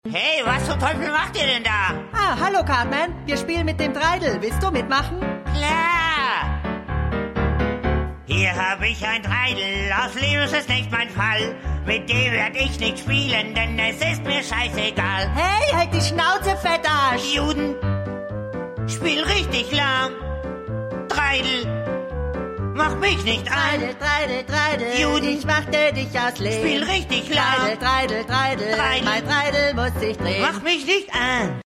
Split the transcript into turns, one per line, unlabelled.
Hey, was zum Teufel macht ihr denn da?
Ah, hallo Cartman, wir spielen mit dem Treidel. Willst du mitmachen?
Klar! Hier habe ich ein Treidel, aus Leben ist es nicht mein Fall. Mit dem werd ich nicht spielen, denn es ist mir scheißegal.
Hey, halt die Schnauze, Fettarsch!
Juden, spiel richtig lahm. Treidel, mach mich nicht an.
Treidel, Treidel, Treidel,
Juden,
ich machte dich aus Lehm.
Spiel richtig lahm.
Treidel, Treidel, Treidel,
Treidel,
mein Treidel muss sich drehen.
mach mich nicht an.